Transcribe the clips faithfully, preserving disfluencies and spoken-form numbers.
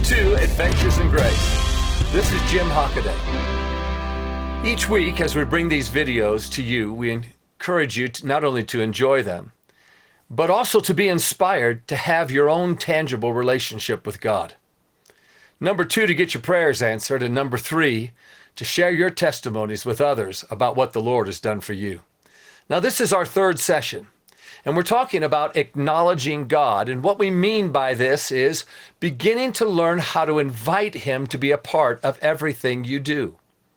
to Adventures in Grace. This is Jim Hockaday. Each week, as we bring these videos to you, we encourage you to not only to enjoy them, but also to be inspired to have your own tangible relationship with God. Number two, to get your prayers answered. And number three, to share your testimonies with others about what the Lord has done for you. Now, this is our third session, and we're talking about acknowledging God. And what we mean by this is beginning to learn how to invite Him to be a part of everything you do.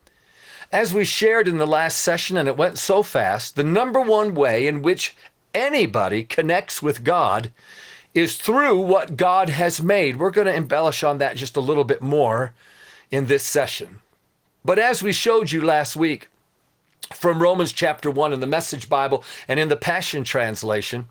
As we shared in the last session, and it went so fast, the number one way in which anybody connects with God is through what God has made. We're going to embellish on that just a little bit more in this session. But as we showed you last week from Romans chapter one in the Message Bible and in the Passion Translation,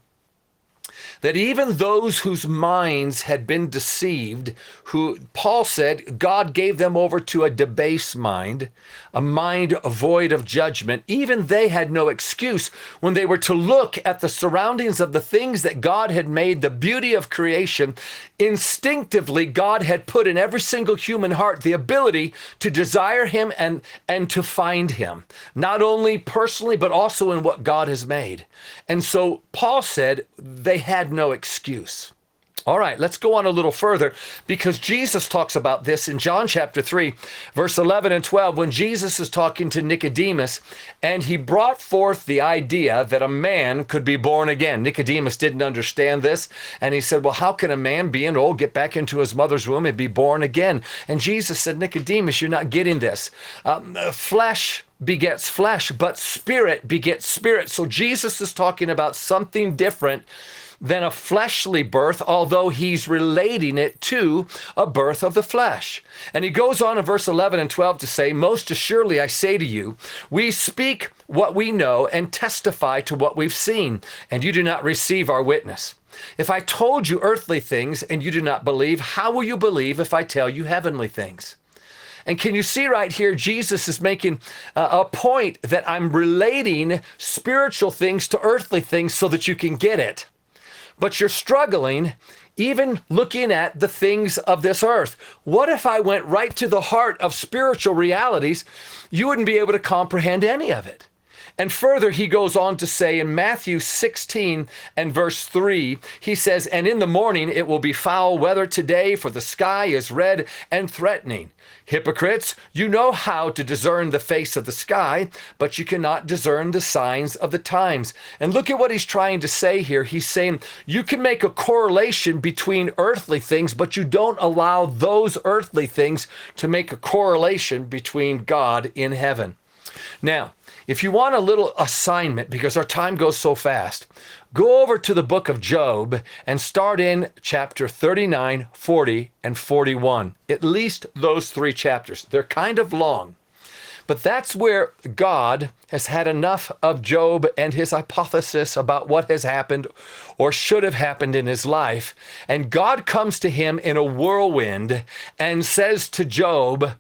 that even those whose minds had been deceived, who Paul said God gave them over to a debased mind, a mind void of judgment, even they had no excuse when they were to look at the surroundings of the things that God had made, the beauty of creation. Instinctively, God had put in every single human heart the ability to desire Him and, and to find Him, not only personally, but also in what God has made. And so Paul said they had no excuse. All right, let's go on a little further, because Jesus talks about this in John chapter three, verse eleven and twelve, when Jesus is talking to Nicodemus, and he brought forth the idea that a man could be born again. Nicodemus didn't understand this, and he said, well, how can a man being old get back into his mother's womb and be born again? And Jesus said, Nicodemus, you're not getting this. Um, flesh begets flesh, but spirit begets spirit. So Jesus is talking about something different than a fleshly birth, although he's relating it to a birth of the flesh. And he goes on in verse eleven and twelve to say, most assuredly I say to you, we speak what we know and testify to what we've seen, and you do not receive our witness. If I told you earthly things and you do not believe, how will you believe if I tell you heavenly things? And can you see right here, Jesus is making uh, a point that I'm relating spiritual things to earthly things so that you can get it. But you're struggling even looking at the things of this earth. What if I went right to the heart of spiritual realities? You wouldn't be able to comprehend any of it. And further, he goes on to say in Matthew sixteen and verse three, he says, and in the morning it will be foul weather today, for the sky is red and threatening. Hypocrites, you know how to discern the face of the sky, but you cannot discern the signs of the times. And look at what he's trying to say here. He's saying you can make a correlation between earthly things, but you don't allow those earthly things to make a correlation between God in heaven. Now, if you want a little assignment, because our time goes so fast, go over to the book of Job and start in chapter thirty-nine, forty, and forty-one. At least those three chapters. They're kind of long. But that's where God has had enough of Job and his hypothesis about what has happened or should have happened in his life. And God comes to him in a whirlwind and says to Job,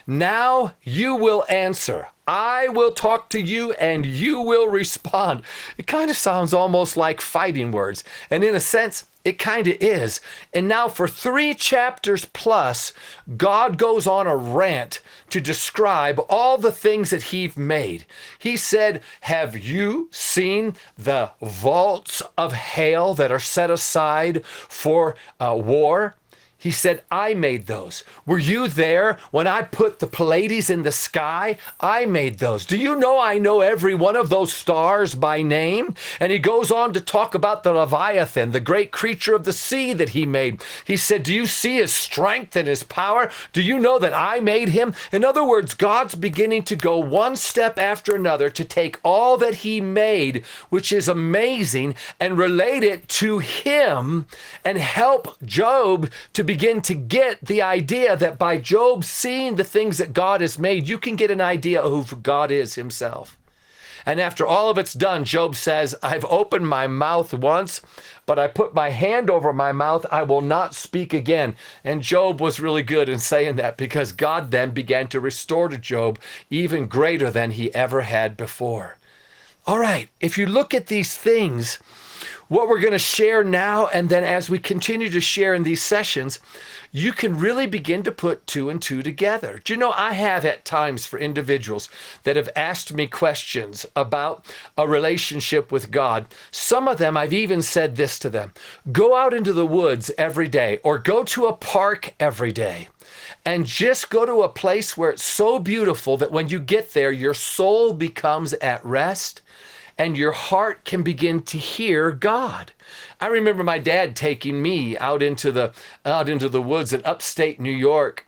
now you will answer. I will talk to you and you will respond. It kind of sounds almost like fighting words. And in a sense, it kind of is. And now for three chapters plus, God goes on a rant to describe all the things that He's made. He said, have you seen the vaults of hail that are set aside for uh, war? He said, I made those. Were you there when I put the Pleiades in the sky? I made those. Do you know I know every one of those stars by name? And he goes on to talk about the Leviathan, the great creature of the sea that he made. He said, do you see his strength and his power? Do you know that I made him? In other words, God's beginning to go one step after another to take all that he made, which is amazing, and relate it to him and help Job to begin to get the idea that by Job seeing the things that God has made, you can get an idea of who God is himself. And after all of it's done, Job says, I've opened my mouth once, but I put my hand over my mouth. I will not speak again. And Job was really good in saying that, because God then began to restore to Job even greater than he ever had before. All right, if you look at these things, what we're going to share now, and then as we continue to share in these sessions, you can really begin to put two and two together. Do you know, I have at times for individuals that have asked me questions about a relationship with God. Some of them, I've even said this to them: go out into the woods every day, or go to a park every day, and just go to a place where it's so beautiful that when you get there, your soul becomes at rest and your heart can begin to hear God. I remember my dad taking me out into the out into the woods in upstate New York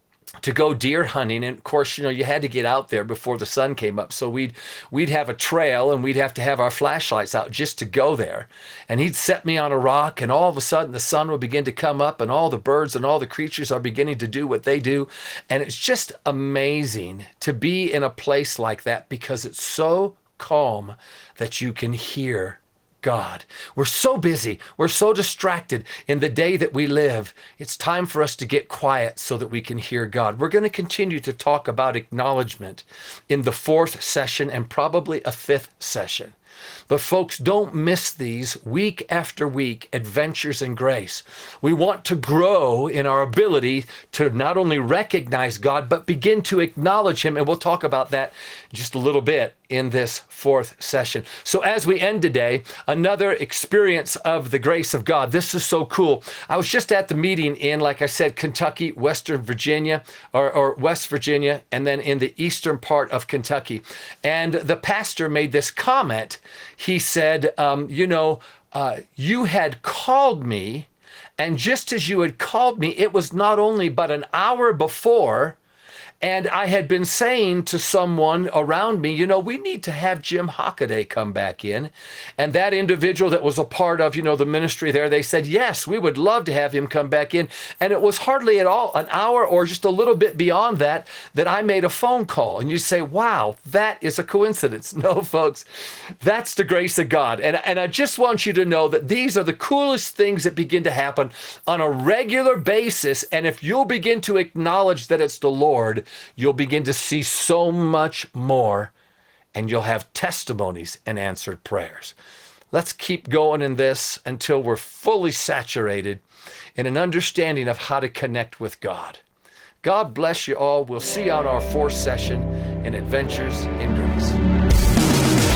to go deer hunting. And of course, you know, you had to get out there before the sun came up. So we'd we'd have a trail and we'd have to have our flashlights out just to go there. And he'd set me on a rock, and all of a sudden the sun would begin to come up, and all the birds and all the creatures are beginning to do what they do. And it's just amazing to be in a place like that, because it's so calm that you can hear God. We're so busy. We're so distracted in the day that we live. It's time for us to get quiet so that we can hear God. We're going to continue to talk about acknowledgement in the fourth session and probably a fifth session. But folks, don't miss these week after week adventures in grace. We want to grow in our ability to not only recognize God, but begin to acknowledge him. And we'll talk about that just a little bit in this fourth session. So as we end today, another experience of the grace of God. This is so cool. I was just at the meeting in, like I said, Kentucky, Western Virginia, or, or West Virginia, and then in the eastern part of Kentucky. And the pastor made this comment. He said, um, you know, uh, you had called me, and just as you had called me, it was not only but an hour before, and I had been saying to someone around me, you know, we need to have Jim Hockaday come back in. And that individual that was a part of, you know, the ministry there, they said, yes, we would love to have him come back in. And it was hardly at all an hour or just a little bit beyond that, that I made a phone call. And you say, wow, that is a coincidence. No, folks, that's the grace of God. And, and I just want you to know that these are the coolest things that begin to happen on a regular basis. And if you'll begin to acknowledge that it's the Lord, you'll begin to see so much more, and you'll have testimonies and answered prayers. Let's keep going in this until we're fully saturated in an understanding of how to connect with God. God bless you all. We'll see you on our fourth session in Adventures in Grace.